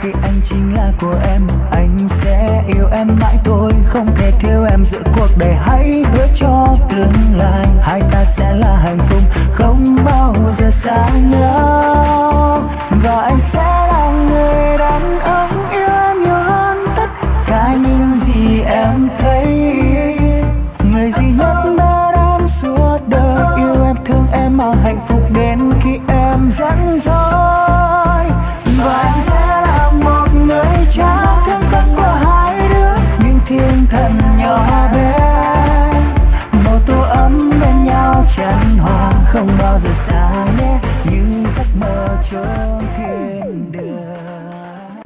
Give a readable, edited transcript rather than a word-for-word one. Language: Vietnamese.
vì anh chính là của em. Anh sẽ yêu em mãi thôi, không thể thiếu em giữa cuộc đời. Hãy hứa cho tương lai hai ta sẽ là hạnh phúc, không bao giờ xa nhau. Và anh sẽ là người đàn ông yêu em nhiều hơn tất cả những gì em thấy. Người duy nhất đã đắm suốt đời, yêu em thương em mà hạnh phúc.